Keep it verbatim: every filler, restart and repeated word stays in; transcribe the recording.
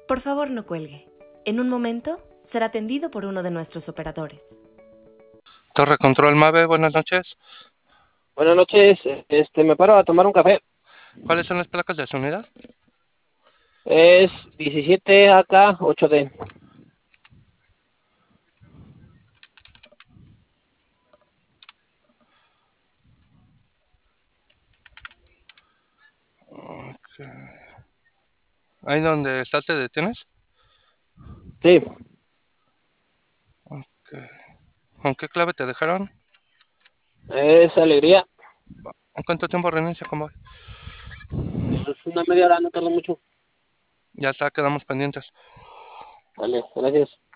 Por favor, no cuelgue. En un momento será atendido por uno de nuestros operadores. Torre Control Mave, buenas noches. Buenas noches, este, me paro a tomar un café. ¿Cuáles son las placas de su unidad? Es diecisiete A K ocho D. Okay. ¿Ahí donde estás te detienes? Sí, Okay. ¿Con qué clave te dejaron? es alegría. ¿En cuánto tiempo reinicia convoy? Es una media hora, no tarda mucho. Ya está, quedamos pendientes. Vale, gracias.